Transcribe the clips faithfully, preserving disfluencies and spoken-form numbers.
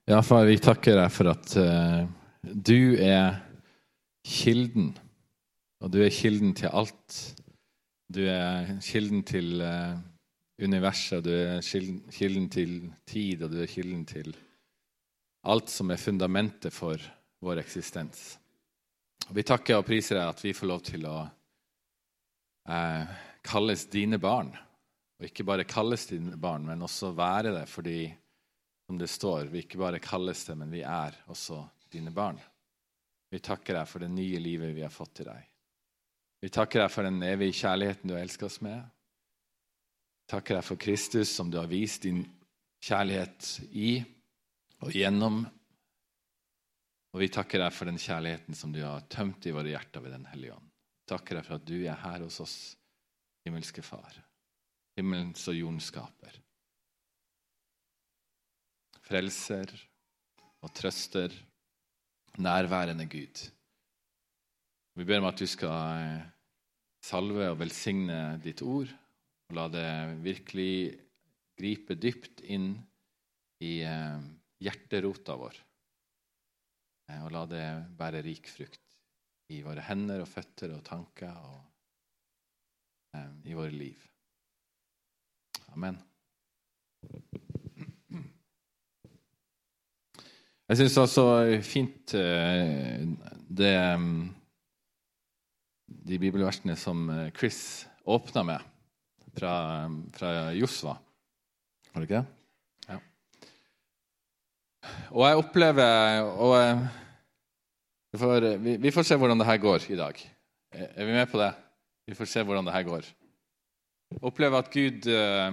Ja, far, vi takker deg for at uh, du er kilden, og du er kilden til alt. Du er kilden til uh, universet, du er kilden, kilden til tid, og du er kilden til alt som er fundamentet for vår eksistens. Vi takker og priser deg at vi får lov til å uh, kalles dine barn, og ikke bare kalles dine barn, men også være det, fordi som det står, vi ikke bare kalles det, men vi er også dine barn. Vi takker deg for det nye livet vi har fått til deg. Vi takker deg for den evige kjærligheten du har elsket oss med. Vi takker deg for Kristus som du har vist din kjærlighet i og gjennom. Og vi takker deg for den kjærligheten som du har tømt i våre hjerter ved den hellige ånd. Vi takker deg for at du er her hos oss, himmelske far, himmelens og jordens skaper. Frelser og trøster, nærværende Gud. Vi ber om at du skal salve og velsigne ditt ord, og la det virkelig gripe dypt inn i hjerterota vår, og la det bære rik frukt i våre hender og føtter og tanker og i våre liv. Amen. Jeg synes det var så fint det, de bibelversene som Chris åpnet med fra, fra Josva. Var det ikke det? Ja. Og jeg opplever, og vi får, vi, vi får se hvordan det her går i dag. Er vi med på det? Vi får se hvordan det her går. Jeg opplever at Gud,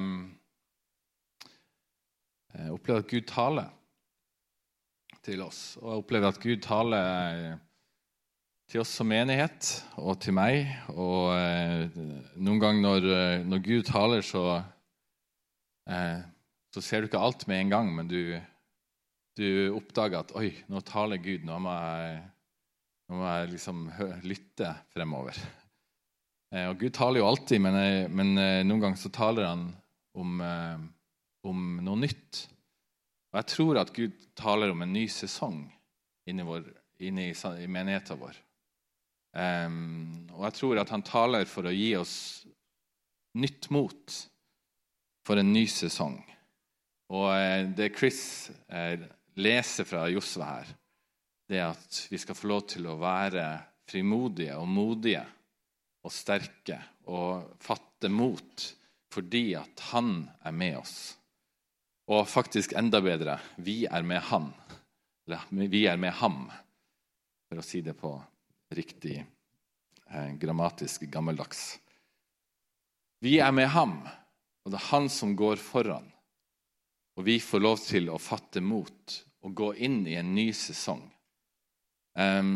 jeg opplever at Gud taler til oss, og jeg opplever at Gud taler til oss som menighet og til meg, og eh, noen ganger når, når Gud taler så, eh, så ser du ikke alt med en gang, men du, du oppdager at oi, nå taler Gud, nå må jeg, nå må jeg liksom lytte fremover. Eh, og Gud taler jo alltid, men, men noen ganger så taler han om, eh, om noe nytt. Og jeg tror at Gud taler om en ny sesong inne i, vår, inne i, i menigheten vår. Um, og jeg tror at han taler for å gi oss nytt mot for en ny sesong. Og uh, det Chris uh, leser fra Josva her, det er at vi skal få lov til å være frimodige og modige og sterke og fatte mot fordi at han er med oss. Og faktisk enda bedre, vi er med han. Eller vi er med ham, for å si det på riktig eh, grammatisk gammeldags. Vi er med ham, og det er han som går foran. Og vi får lov til å fatte mot og gå inn i en ny sesong. Um,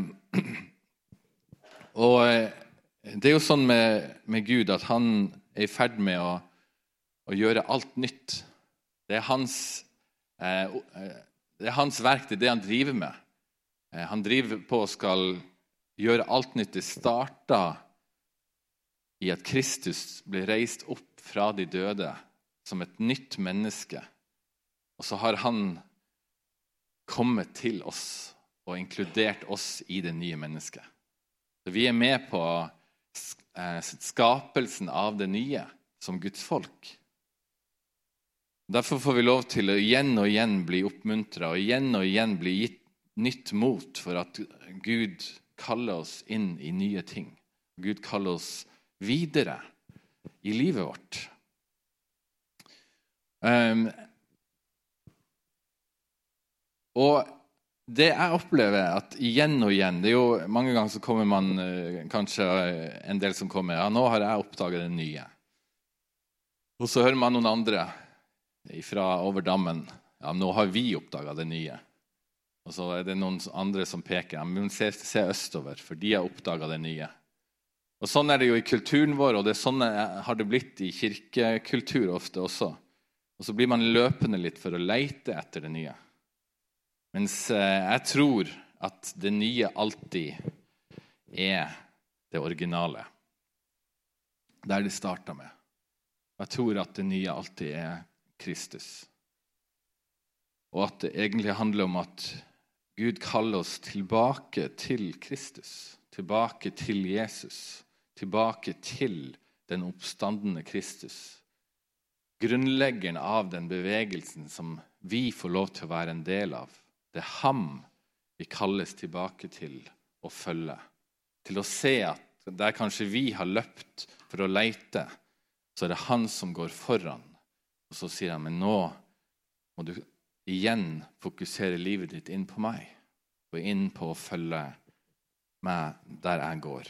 og det er jo sånn med, med Gud at han er i ferd med å, å gjøre alt nytt. Det er hans, eh, det er hans verk, det er det han driver med. Eh, han driver på og skal gjøre alt nytt. Det startet i at Kristus ble reist opp fra de døde som et nytt menneske. Og så har han kommet til oss og inkludert oss i det nye mennesket. Så vi er med på eh, skapelsen av det nye som Guds folk. Derfor får vi lov til å igjen og igjen bli oppmuntret, og igjen og igjen bli gitt nytt mot for at Gud kaller oss inn i nye ting. Gud kaller oss videre i livet vårt. Um, og det jeg opplever at igjen og igjen, det er jo mange ganger så kommer man, kanskje en del som kommer, ja, nå har jeg oppdaget det nye. Og så hører man noen andre fra over dammen, ja, nå har vi oppdaget det nye. Og så er det noen andre som peker, ja, men se, se østover, for de har oppdaget det nye. Og sånn er det jo i kulturen vår, og det er sånn har det blitt i kirkekultur ofte også. Og så blir man løpende litt for å lete etter det nye. Mens eh, jeg tror at det nye alltid er det originale. Der det startet med. Jeg tror at det nye alltid er Kristus. og at det egentlig handler om at Gud kaller oss tilbake til Kristus, tilbake til Jesus, tilbake til den oppstandende Kristus. Grunnleggeren av den bevegelsen som vi får lov til å være en del av. Det er ham vi kalles tilbake til å følge. Til å se at der kanskje vi har løpt for å leite, så er det han som går foran. Og så sier han, men nå må du igjen fokusere livet ditt inn på meg, og inn på å følge meg der jeg går.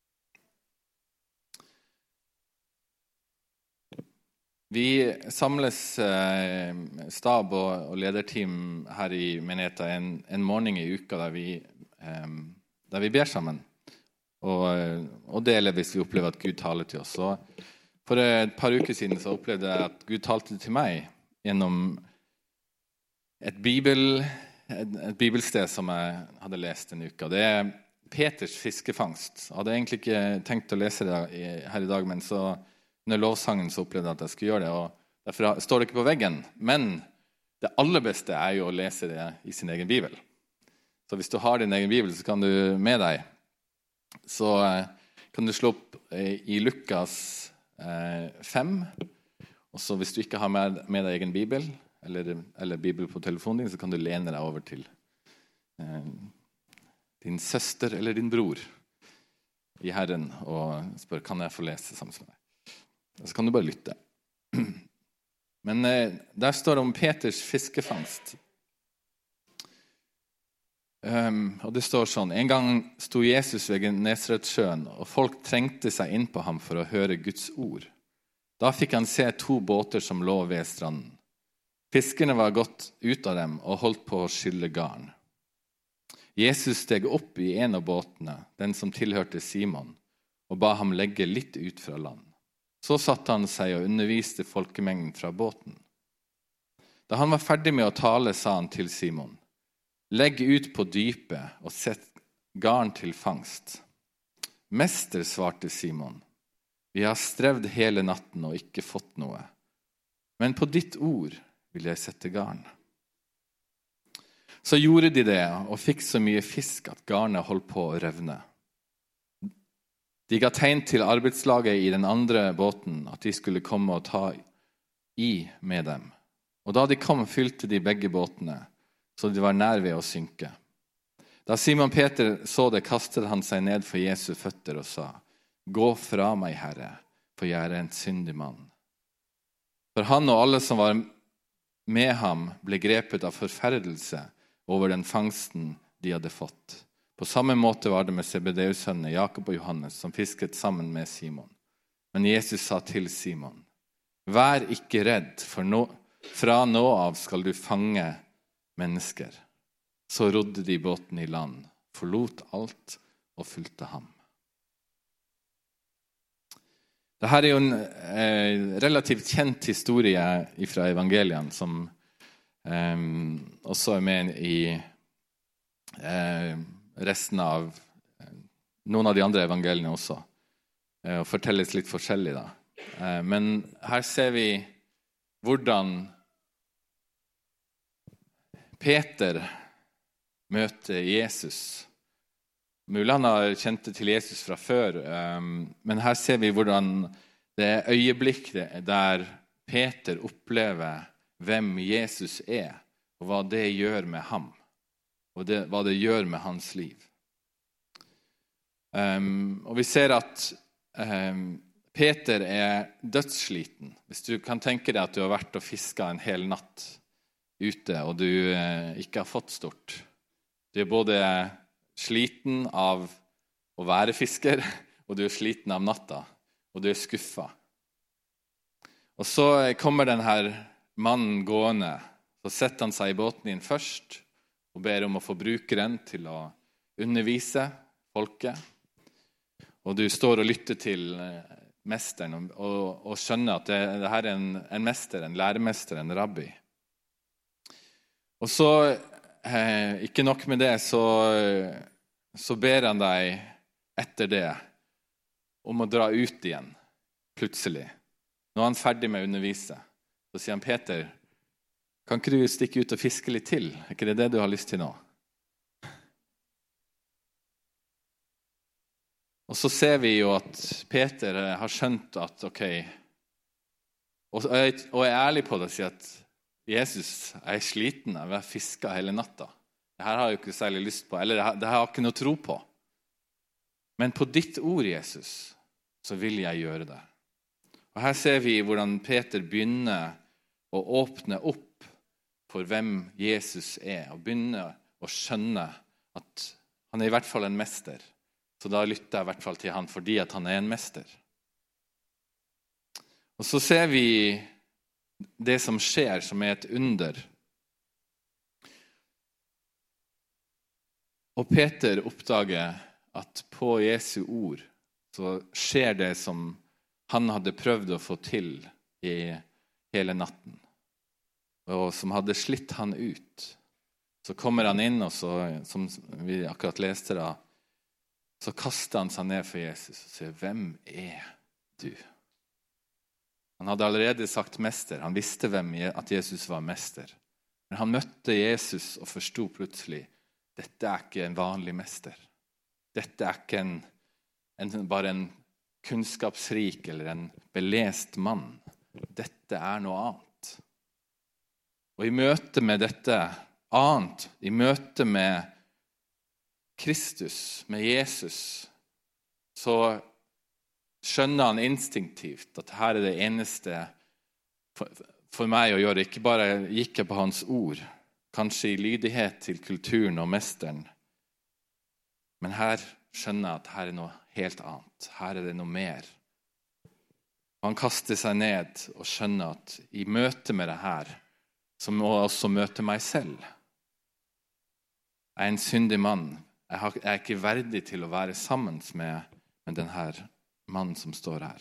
Vi samles eh, stab og, og lederteam her i menigheten en, en morgen i uka der vi, eh, der vi ber sammen og, og deler hvis vi opplever at Gud taler til oss. Og for et par uker siden så opplevde jeg at Gud talte til meg gjennom et, bibel, et, et bibelsted som jeg hadde lest en uke. Det er Peters fiskefangst. Jeg hadde egentlig ikke tenkt å lese det her i dag, men så under lovsangen så opplevde jeg at jeg skulle gjøre det, og derfor står det ikke på veggen. Men det aller beste er jo å lese det i sin egen bibel. Så hvis du har din egen bibel, så kan du med deg, så kan du slå opp i Lukas fem, og så hvis du ikke har med, med deg egen bibel, eller, eller bibel på telefonen din, så kan du lene deg over til eh, din søster eller din bror i Herren, og spør, kan jeg få lese sammen med deg? Så kan du bare lytte. Men eh, der står det om Peters fiskefangst. Um, og det står sånn, en gang sto Jesus ved Genesaretsjøen, og folk trengte seg inn på ham for å høre Guds ord. Da fikk han se to båter som lå ved stranden. Fiskerne var gått ut av dem og holdt på å skylle garn. Jesus steg opp i en av båtene, den som tilhørte Simon, og ba ham legge litt ut fra land. Så satte han seg og underviste folkemengden fra båten. Da han var ferdig med å tale, sa han til Simon, legg ut på dypet og sett garn til fangst. Mester, svarte Simon, vi har strevd hele natten og ikke fått noe. Men på ditt ord vil jeg sette garn. Så gjorde de det og fikk så mye fisk at garnet holdt på å revne. De ga tegn til arbeidslaget i den andre båten at de skulle komme og ta i med dem. Og da de kom, fylte de begge båtene, så de var nær ved å synke. Da Simon Peter så det, kastet han seg ned for Jesu føtter og sa, gå fra meg, Herre, for jeg er en syndig mann. For han og alle som var med ham ble grepet av forferdelse over den fangsten de hadde fått. På samme måte var det med Zebedeus-sønnene Jakob og Johannes, som fisket sammen med Simon. Men Jesus sa til Simon, vær ikke redd, for nå, fra nå av skal du fange mennesker. Så rodde de båten i land, forlot alt og fulgte ham. Dette er jo en eh, relativt kjent historie fra evangeliene, som eh, også er med i eh, resten av eh, noen av de andre evangeliene også, eh, og fortelles litt forskjellig da. Eh, men her ser vi hvordan Peter møter Jesus. Mulig han har kjent til Jesus fra før, men her ser vi hvordan det er øyeblikk der Peter opplever hvem Jesus er, og hva det gjør med ham, og det, hva det gjør med hans liv. Um, og vi ser at um, Peter er dødssliten. Hvis du kan tenke deg at du har vært og fisket en hel natt ute, og du eh, ikke har fått stort. Du er både sliten av å være fisker, og du er sliten av natta, og du er skuffet. Og så kommer denne mannen gående, så setter han seg i båten inn først, og ber om å få bruke den til å undervise folket. Og du står og lytter til mesteren, og, og, og skjønner at det, det her er en, en mester, en læremester, en rabbi. Og så, eh, ikke nok med det, så, så ber han deg etter det om å dra ut igjen, plutselig. Nå er han ferdig med å undervise. Så sier han, Peter, Kan ikke du stikke ut og fiske litt til? Er ikke det det du har lyst til nå? Og så ser vi jo at Peter har skjønt at, ok, og er ærlig på det og sier at Jesus, jeg er sliten, jeg har fisket hele natta. Det her har jeg jo ikke særlig lyst på, eller det har jeg ikke noe tro på. Men på ditt ord, Jesus, så vil jeg gjøre det. Og her ser vi hvordan Peter begynner å åpne opp for hvem Jesus er, og begynner å skjønne at han er i hvert fall en mester. Så da lytter jeg i hvert fall til han fordi at han er en mester. Og så ser vi det som skjer som er et under. Og Peter oppdager at på Jesu ord så skjer det som han hadde prøvd å få til i hele natten. Og som hadde slitt han ut. Så kommer han inn, og så, som vi akkurat leste da, så kaster han seg ned for Jesus og sier, hvem er du? Han hadde allerede sagt mester. Han visste hvem at Jesus var mester. Men han møtte Jesus og forstod plutselig, dette er ikke en vanlig mester. Dette er ikke en, en, bare en kunnskapsrik eller en belest mann. Dette er noe annet. Og i møte med dette annet, i møte med Kristus, med Jesus, så skjønner han instinktivt at her er det eneste for, for meg å gjøre. Ikke bare gikk jeg på hans ord, kanskje i lydighet til kulturen og mesteren, men her skjønner jeg at her er noe helt annet. Her er det noe mer. Han kaster seg ned og skjønner at i møte med det her, så må jeg også møte meg selv. Jeg er en syndig mann. Jeg, har, jeg er ikke verdig til å være sammen med, med denne mannen som står her.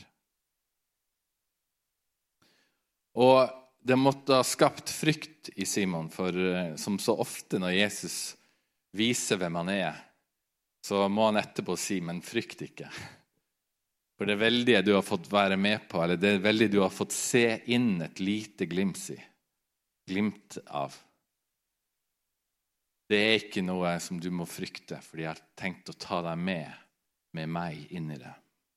Og det måtte ha skapt frykt i Simon, for som så ofte når Jesus viser hvem han er, så må han etterpå si, men frykt ikke. For det veldige du har fått være med på, eller det veldige du har fått se inn et lite glimt i, glimt av, det er ikke noe som du må frykte, fordi jeg har tenkt å ta deg med, med meg inn i det.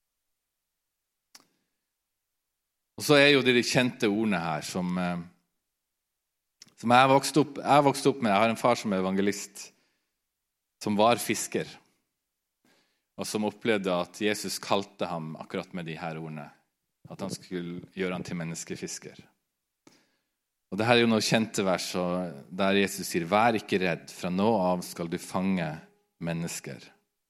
Og så er jo det de kjente ordene her, som, som jeg har vokst opp, jeg har vokst opp med. Jeg har en far som er evangelist, som var fisker, og som opplevde at Jesus kalte ham akkurat med de her ordene, at han skulle gjøre han til menneskefisker. Og det her er jo noe kjente vers, der Jesus sier, vær ikke redd, fra nå av skal du fange mennesker.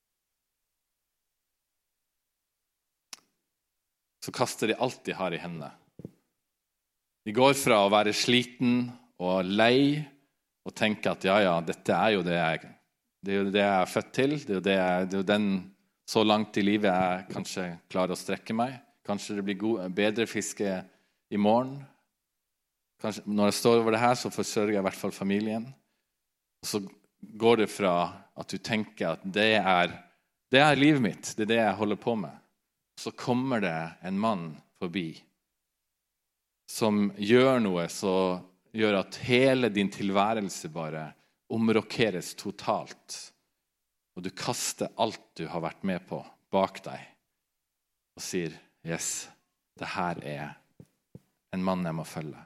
Så kaster de alt de har i hendene. De går fra å være sliten og lei, og tenke at ja, ja, dette er jo det jeg, det er jo det jeg er født til, det er jo, det jeg, det er jo den så langt i livet jeg kanskje klarer å strekke meg. Kanskje det blir god, bedre fiske i morgen. Kanskje, når jeg står over det her, så forsørger jeg i hvert fall familien. Og så går det fra at du tenker at det er, det er livet mitt, det er det jeg holder på med. Så kommer det en mann forbi som gjør noe så gjør at hele din tilværelse bare omrokeres totalt. Og du kaster alt du har vært med på bak deg og sier, yes, det her er en mann jeg må følge.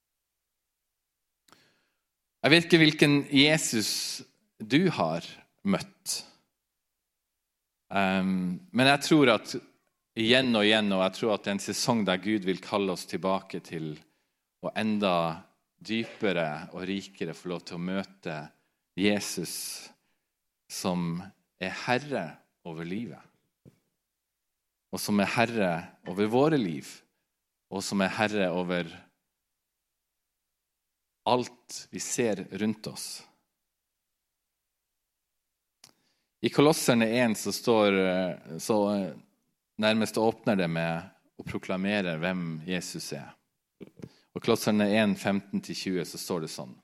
Jeg vet ikke hvilken Jesus du har møtt. Um, men jeg tror at igjen og igjen, og jeg tror at det er en sesong der Gud vil kalle oss tilbake til å enda dypere og rikere få lov til å møte Jesus som er herre over livet. Og som er herre over våre liv. Og som er herre over alt vi ser rundt oss. I Kolosserne én så står, så nærmest åpner det med å proklamere hvem Jesus er. Og Kolosserne én, femten til tjue så står det sånn.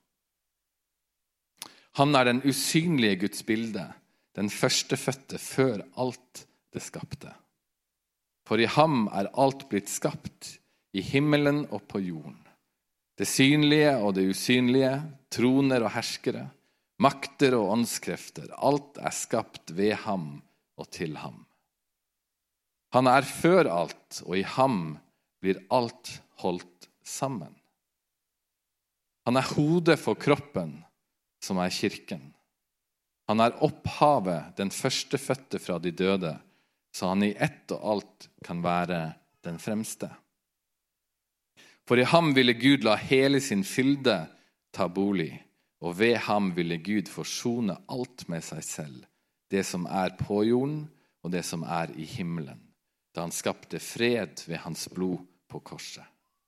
Han er den usynlige Guds bilde, den førstefødte før alt det skapte. For i ham er alt blitt skapt, i himmelen og på jorden. Det synlige og det usynlige, troner og herskere, makter og åndskrefter, alt er skapt ved ham og til ham. Han er før alt, og i ham blir alt holdt sammen. Han er hodet for kroppen, som er kirken. Han er opphavet, den førstefødte fra de døde, så han i ett og alt kan være den fremste. For i ham ville Gud la hele sin fylde ta bolig, og ved ham ville Gud forsone alt med seg selv, det som er på jorden og det som er i himmelen, da han skapte fred ved hans blod på korset.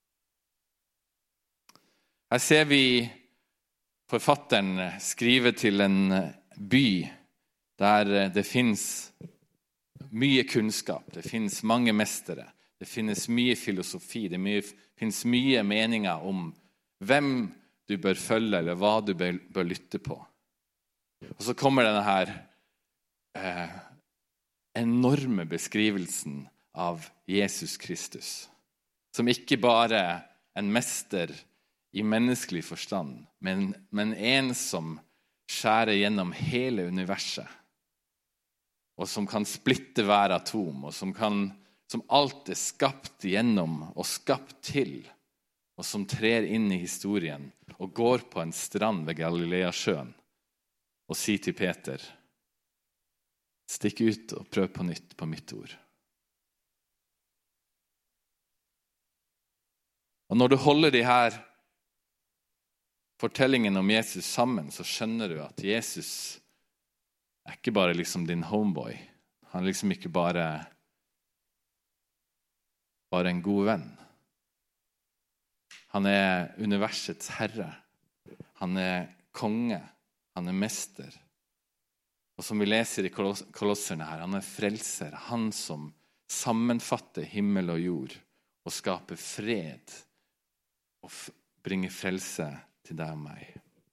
Her ser vi forfatteren skrive til en by der det finnes mye kunnskap, det finnes mange mestere, det finnes mye filosofi, det mye, finnes mye meninger om hvem du bør følge, eller hva du bør, bør lytte på. Og så kommer denne her eh, enorme beskrivelsen av Jesus Kristus, som ikke bare er en mester i menneskelig forstand, men, men en som skjærer gjennom hele universet, og som kan splitte hver atom, og som, kan, som alt er skapt gjennom og skapt til, og som trer inn i historien og går på en strand ved Galileasjøen og sier til Peter, stikk ut og prøv på nytt på mitt ord. Og når du holder de her fortellingen om Jesus sammen, så skjønner du at Jesus er ikke bare liksom din homeboy. Han er liksom ikke bare, bare en god venn. Han er universets herre. Han er konge. Han er mester. Og som vi leser i Kolosserne her, han er frelser. Han som sammenfatter himmel og jord og skaper fred og bringer frelse til deg og meg.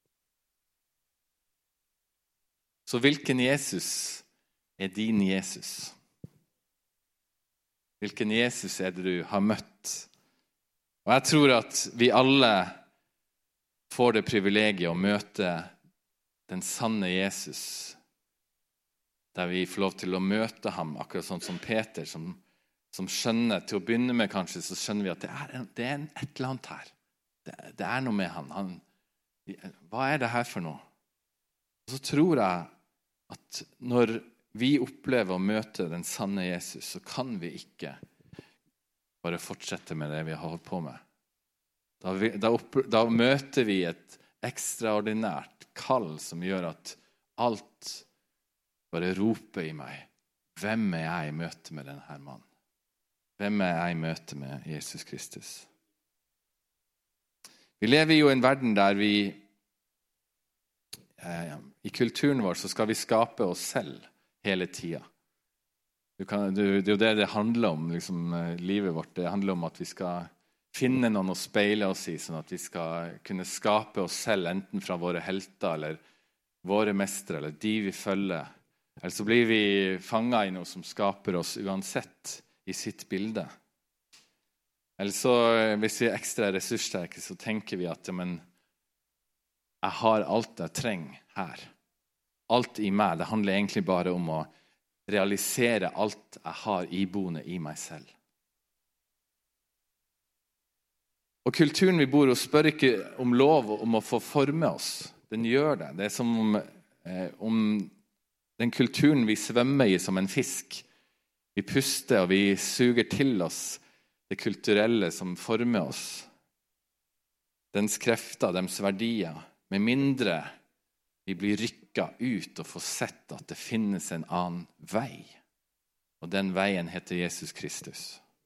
Så hvilken Jesus er din Jesus? Hvilken Jesus er det du har møtt? Og jeg tror at vi alle får det privilegiet å møte den sanne Jesus, der vi får lov til å møte ham, akkurat sånn som Peter, som, som skjønner, til å begynne med kanskje, så skjønner vi at det er, en, det er en et eller annet her. Det, det er noe med han. han. Hva er det her for noe? Og så tror jeg at når vi opplever å møte den sanne Jesus, så kan vi ikke bare fortsette med det vi har holdt på med. Da, vi, da, opp, da møter vi et ekstraordinært kall som gjør at alt bare roper i meg. Hvem er jeg i møte med denne mannen? Hvem er jeg i møte med Jesus Kristus? Vi lever jo i en verden der vi, eh, i kulturen vår, så skal vi skape oss selv hele tiden. Du kan, du, det er jo det det handler om, liksom, livet vårt. Det handler om at vi skal finne noen å speile oss i, sånn at vi skal kunne skape oss selv, enten fra våre helter, eller våre mestre, eller de vi følger. Eller så blir vi fanget i noe som skaper oss uansett i sitt bilde. Eller så, hvis vi er ekstra ressurssterke, så tenker vi at ja, men, jeg har alt jeg trenger her. Alt i meg. Det handler egentlig bare om å realisere alt jeg har iboende i meg selv. Og kulturen vi bor i spør ikke om lov om å få forme oss. Den gjør det. Det er som om, eh, om den kulturen vi svømmer i som en fisk. Vi puster og vi suger til oss det kulturelle som former oss. Dens krefter, dens verdier. Med mindre vi blir rykket ut og får sett at det finnes en annen vei. Og den veien heter Jesus Kristus.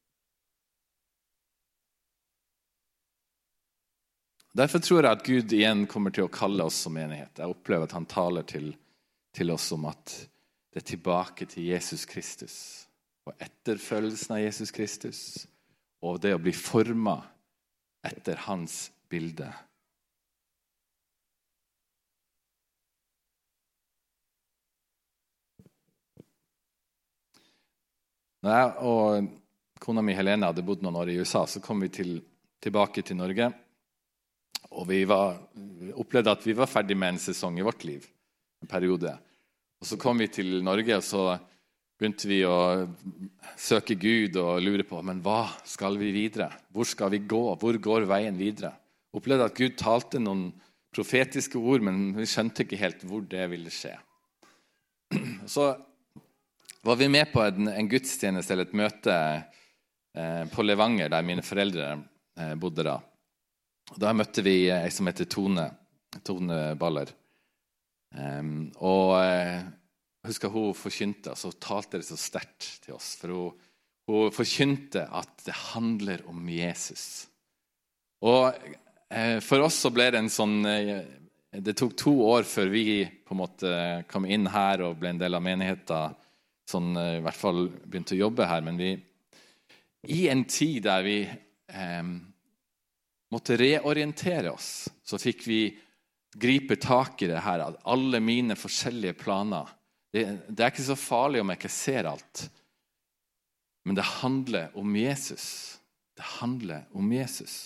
Derfor tror jeg at Gud igjen kommer til å kalle oss som menighet. Jeg opplever at han taler til, til oss om at det er tilbake til Jesus Kristus. Og etterfølgelsen av Jesus Kristus. Og det å bli formet etter hans bilde. Når jeg og kona mi Helene hadde bodd noen år i U S A, så kom vi til, tilbake til Norge. Og vi, var, vi opplevde at vi var ferdig med en sesong i vårt liv, en periode. Og så kom vi til Norge, og så begynte vi å søke Gud og lure på, men hva skal vi videre? Hvor skal vi gå? Hvor går veien videre? Opplevde at Gud talte noen profetiske ord, men vi skjønte ikke helt hvor det ville skje. Så var vi med på en, en gudstjeneste eller et møte eh, på Levanger, der mine foreldre eh, bodde da. Da møtte vi en som heter Tone, Tone Baller. Um, og jeg eh, husker hun forkynte, og så talte det så sterkt til oss, for hun, hun forkynte at det handler om Jesus. Og eh, for oss så ble det en sånn, eh, det tok to år før vi på en måte kom inn her og ble en del av menigheten, sånn i hvert fall begynte å jobbe her, men vi, i en tid der vi eh, måtte reorientere oss, så fikk vi gripe tak i det her, at alle mine forskjellige planer, det, det er ikke så farlig om jeg ikke ser alt, men det handler om Jesus. Det handler om Jesus.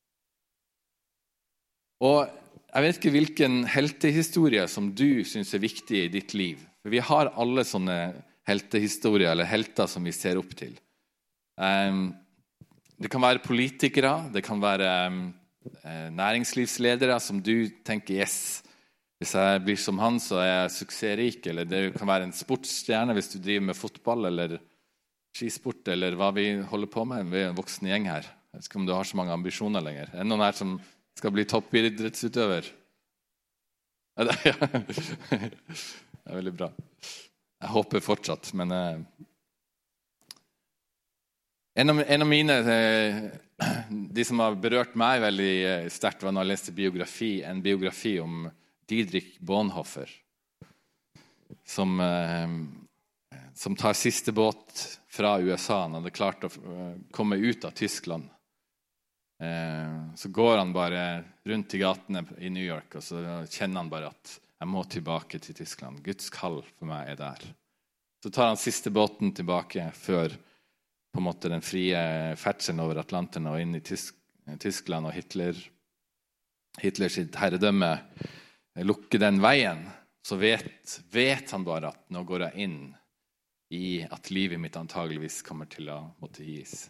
Og jeg vet ikke hvilken heltehistorie som du synes er viktig i ditt liv, for vi har alle sånne heltehistorier eller helter som vi ser opp til. Um, det kan være politikere, det kan være um, næringslivsledere som du tenker, yes, hvis jeg blir som han så er jeg suksessrik, eller det kan være en sportsstjerne hvis du driver med fotball eller skisport eller hva vi holder på med. Vi er en voksen gjeng her. Jeg vet ikke om du har så mange ambisjoner lenger. Er det noen her som skal bli toppidrettsutøver? Ja, det er veldig bra. Jeg håper fortsatt, men eh, en, av, en av mine, eh, de som har berørt meg veldig eh, sterkt, var når jeg leste biografi, en biografi om Dietrich Bonhoeffer, som, eh, som tar siste båt fra U S A. Han hadde klart å eh, komme ut av Tyskland. Eh, så går han bare rundt i gatene i New York, og så kjenner han bare at jeg må tilbake til Tyskland. Guds kall for meg er der. Så tar han siste båten tilbake før på en måte den frie ferdselen over Atlanteren og inn i Tysk, Tyskland og Hitler, Hitler sitt herredømme lukker den veien. Så vet, vet han bare at nå går jeg inn i at livet mitt antageligvis kommer til å måtte gis.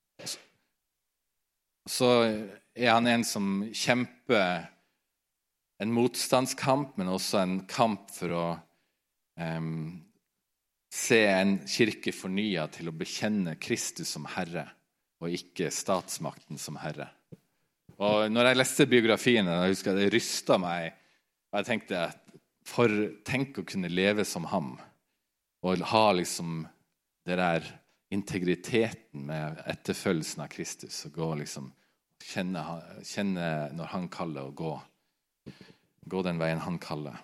Så er han en som kjemper en motstandskamp, men også en kamp for å um, se en kirke fornyet til å bekjenne Kristus som Herre, og ikke statsmakten som Herre. Og når jeg leste biografien, jeg husker det rystet meg, og jeg tenkte, for tenk å kunne leve som ham, og ha liksom det der integriteten med etterfølgelsen av Kristus, og gå liksom, kjenne, kjenne når han kaller og gå. Gå den veien han kaller.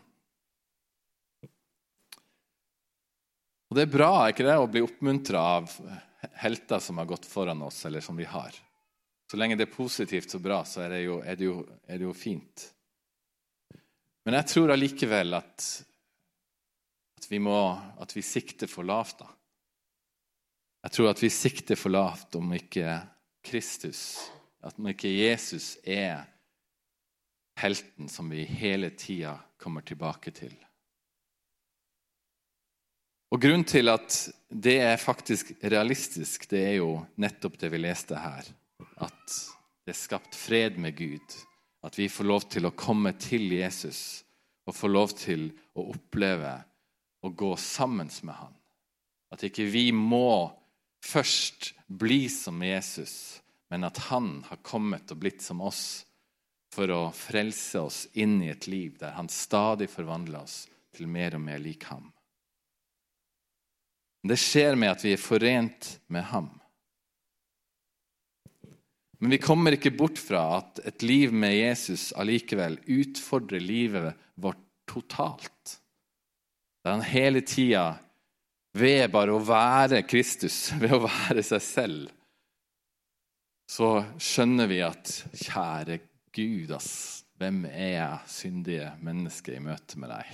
Og det er bra, ikke det, å bli oppmuntret av helter som har gått foran oss, eller som vi har. Så lenge det er positivt og bra, så er det jo, er det jo, er det jo fint. Men jeg tror allikevel at, at, vi må, at vi sikter for lavt da. Jeg tror at vi sikter for lavt om ikke Kristus, at om ikke Jesus er helten som vi hele tiden kommer tilbake til. Og grunnen til at det er faktisk realistisk, det er jo nettopp det vi leste her. At det er skapt fred med Gud. At vi får lov til å komme til Jesus og får lov til å oppleve og gå sammen med han. At ikke vi må først bli som Jesus, men at han har kommet og blitt som oss for å frelse oss inn i et liv der han stadig forvandler oss til mer og mer lik ham. Det skjer med at vi er forent med ham. Men vi kommer ikke bort fra at et liv med Jesus allikevel utfordrer livet vårt totalt. Der han hele tiden, ved bare å være Kristus, ved å være seg selv, så skjønner vi at kjære Gud, ass, hvem er jeg, syndige menneske, i møte med deg?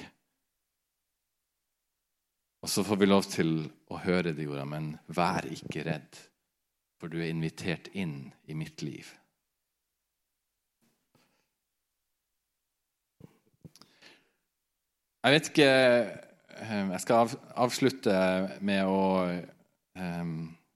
Og så får vi lov til å høre de ordene, men vær ikke redd, for du er invitert inn i mitt liv. Jeg vet ikke, jeg skal avslutte med å um,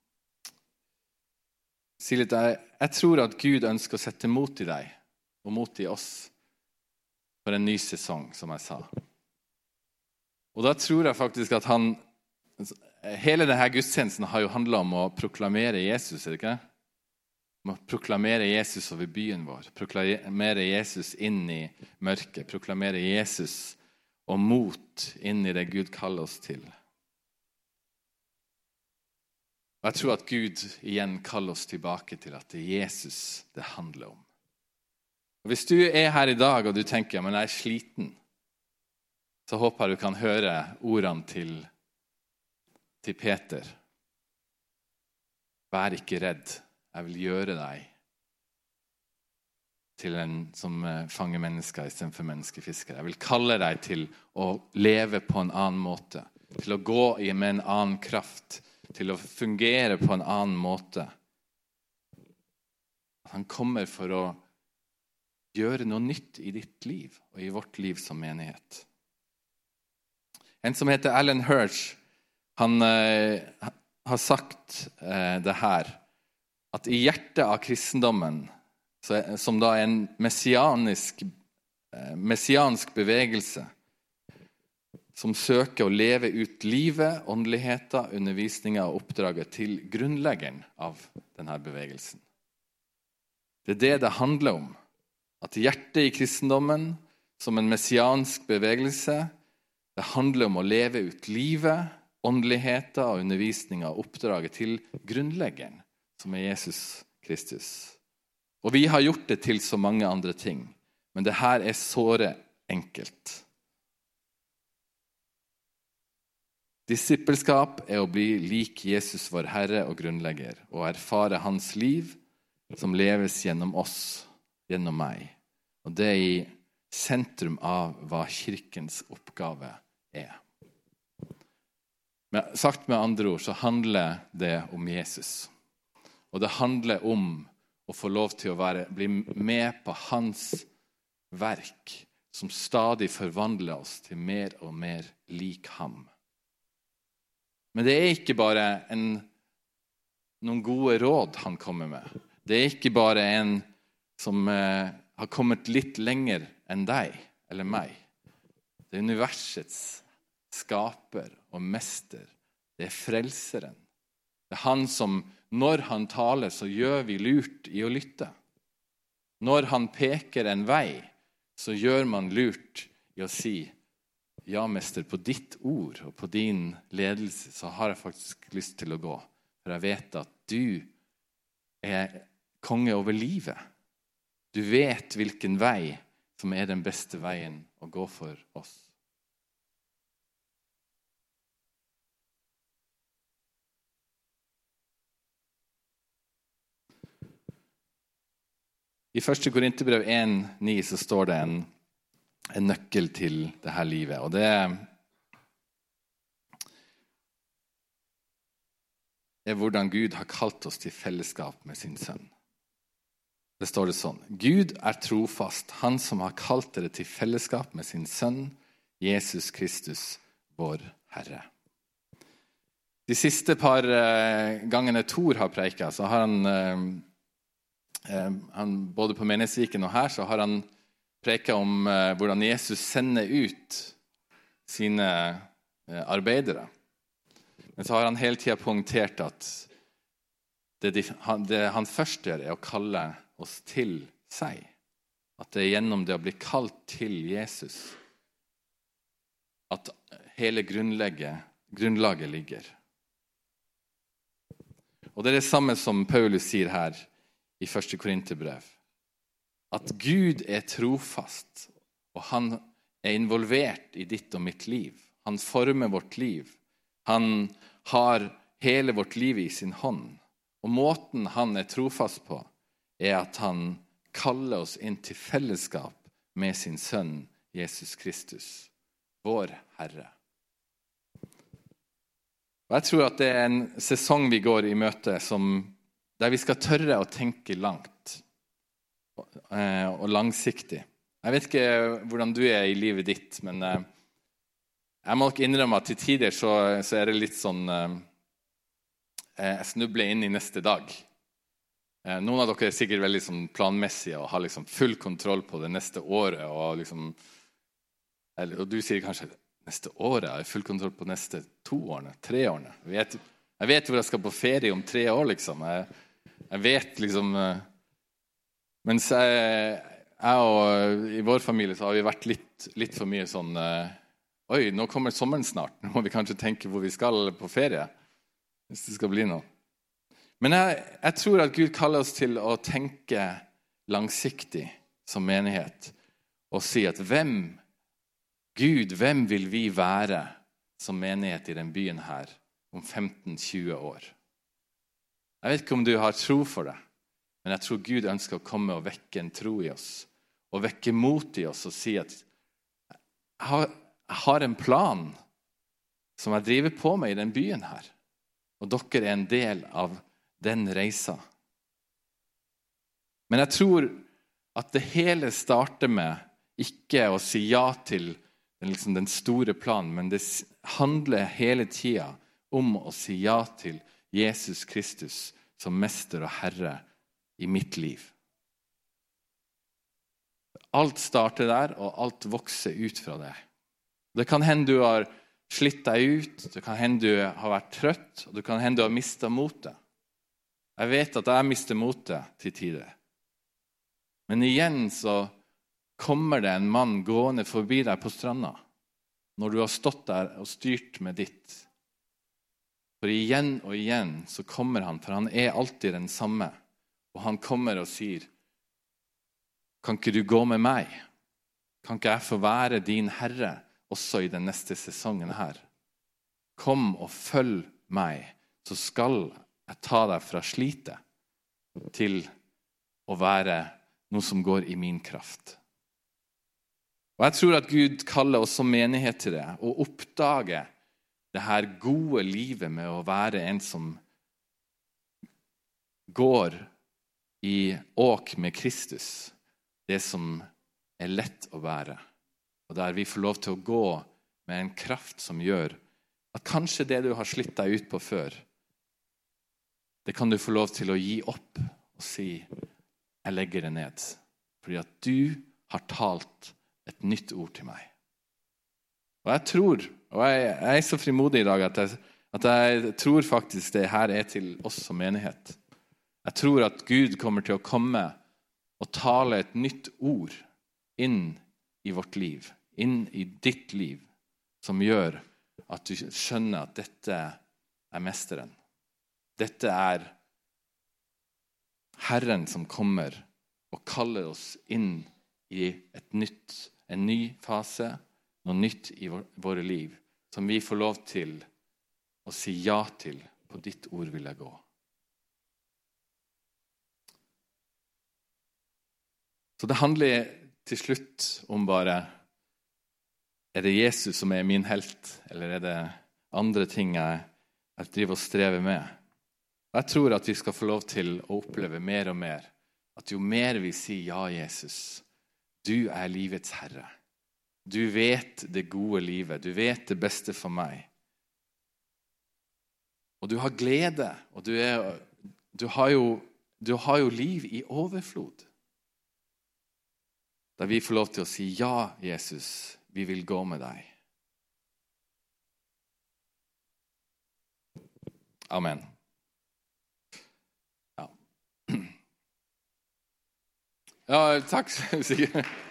si litt, jeg, jeg tror at Gud ønsker å sette mot i deg, og mot i oss, for en ny sesong, som jeg sa. Og da tror jeg faktisk at han, hele denne gudstjenesten har jo handlet om å proklamere Jesus, er det ikke? Om å proklamere Jesus over byen vår, proklamere Jesus inn i mørket, proklamere Jesus og mot inn i det Gud kaller oss til. Og jeg tror at Gud igjen kaller oss tilbake til at det er Jesus det handler om. Og hvis du er her i dag og du tenker, men jeg er sliten, så håper jeg du kan høre ordene til, til Peter. Vær ikke redd. Jeg vil gjøre deg til en som fanger mennesker i stedet for menneskefiskere. Jeg vil kalle deg til å leve på en annen måte, til å gå med en annen kraft, til å fungere på en annen måte. Han kommer for å gjøre noe nytt i ditt liv og i vårt liv som menighet. En som heter Alan Hirsch, han eh, har sagt eh, det her, at i hjertet av kristendommen, som da er en messianisk, messiansk bevegelse, som søker å leve ut livet, åndeligheten, undervisningen og oppdraget til grunnleggeren av denne bevegelsen. Det er det det handler om. At hjertet i kristendommen, som en messiansk bevegelse, det handler om å leve ut livet, åndeligheten og undervisningen og oppdraget til grunnleggeren, som er Jesus Kristus. Og vi har gjort det til så mange andre ting, men det her er såre enkelt. Disippelskap er å bli lik Jesus vår Herre og grunnlegger, og erfare hans liv som leves gjennom oss, gjennom meg. Og det er i sentrum av hva kirkens oppgave er. Men sagt med andre ord så handler det om Jesus. Og det handler om å få lov til å være, bli med på hans verk, som stadig forvandler oss til mer og mer lik ham. Men det er ikke bare en, noen gode råd han kommer med. Det er ikke bare en som eh, har kommet litt lenger enn deg eller meg. Det er universets skaper og mester. Det er frelseren. Det er han som, når han taler, så gjør vi lurt i å lytte. Når han peker en vei, så gjør man lurt i å si, ja, mester, på ditt ord og på din ledelse, så har jeg faktisk lyst til å gå. For jeg vet at du er konge over livet. Du vet hvilken vei som er den beste veien å gå for oss. I første Korinterbrev en ni så står det en, en nøkkel til det her livet, og det er hvordan Gud har kalt oss til fellesskap med sin sønn. Det står det sånn: Gud er trofast, han som har kalt dere til fellesskap med sin sønn, Jesus Kristus, vår Herre. De siste par gangene Tor har preiket, så har han Han, både på Menighetsviken og her, så har han preket om eh, hvordan Jesus sender ut sine eh, arbeidere. Men så har han hele tiden poengtert at det, det, han, det han først gjør er å kalle oss til seg. At det er gjennom det å bli kalt til Jesus at hele grunnlaget, grunnlaget ligger. Og det er det samme som Paulus sier her i første Korinterbrev, at Gud er trofast, og han er involvert i ditt og mitt liv. Han former vårt liv. Han har hele vårt liv i sin hånd. Og måten han er trofast på, er at han kaller oss inn til fellesskap med sin sønn, Jesus Kristus, vår Herre. Og jeg tror at det er en sesong vi går i møte som der vi skal tørre å tenke langt og langsiktig. Jeg vet ikke hvordan du er i livet ditt, men Jeg må nok innrømme at til tider så, så er det litt sånn eh, jeg snubler inn i neste dag. Eh, noen av dere er sikkert veldig sånn planmessige og har liksom full kontroll på det neste året. Og, liksom, eller, og du sier kanskje neste året, jeg har full kontroll på neste to årene, tre årene. Jeg vet, jeg vet hvor jeg skal på ferie om tre år, liksom. Jeg, jeg vet liksom... Eh, mens jeg, jeg og i vår familie så har vi vært litt, litt for mye sånn... Eh, Oi, nå kommer sommeren snart. Nå må vi kanskje tenke hvor vi skal på ferie, hvis det skal bli noe. Men jeg, jeg tror at Gud kaller oss til å tenke langsiktig som menighet, og si at hvem, Gud, hvem vil vi være som menighet i den byen her om femten til tjue år? Jeg vet ikke om du har tro for det, men jeg tror Gud ønsker å komme og vekke en tro i oss, og vekke mot i oss og si at jeg har Jeg har en plan som jeg driver på med i den byen her. Og dere er en del av den reisa. Men jeg tror at det hele starter med ikke å si ja til liksom den store planen, men det handler hele tiden om å si ja til Jesus Kristus som mester og herre i mitt liv. Alt starter der, og alt vokser ut fra det. Det kan hende du har slitt deg ut, det kan hende du har vært trøtt, og det kan hende du har mistet motet. Jeg vet at jeg mister motet til tider. Men igjen så kommer det en mann gående forbi deg på stranda, når du har stått der og styrt med ditt. For igjen og igjen så kommer han, for han er alltid den samme, og han kommer og sier, kan ikke du gå med meg? Kan ikke jeg få være din herre? Også i den neste sesongen her. Kom og følg meg, så skal jeg ta deg fra slitet til å være noe som går i min kraft. Og jeg tror at Gud kaller oss som menighet til det, og oppdage det her gode livet med å være en som går i åk med Kristus, det som er lett å være. Og der vi får lov til å gå med en kraft som gjør at kanskje det du har slitt deg ut på før, det kan du få lov til å gi opp og si, jeg legger det ned. Fordi at du har talt et nytt ord til meg. Og jeg tror, og jeg, jeg er så frimodig i dag at jeg, at jeg tror faktisk det her er til oss som menighet. Jeg tror at Gud kommer til å komme og tale et nytt ord inn i vårt liv, inn i ditt liv, som gjør at du skjønner at dette er mesteren. Dette er Herren som kommer og kaller oss inn i et nytt, en ny fase, noe nytt i våre liv, som vi får lov til å si ja til. På ditt ord vil jeg gå. Så det handler til slutt om bare, er det Jesus som er min helt, eller er det andre ting jeg, jeg driver og strever med? Og jeg tror at vi skal få lov til å oppleve mer og mer, at jo mer vi sier ja, Jesus, du er livets herre. Du vet det gode livet, du vet det beste for meg. Og du har glede, og du, er, du, har, jo, du har jo liv i overflod. Da vi får lov til å si, ja, Jesus, vi vil gå med deg. Amen. Ja, ja takk, Sigurd.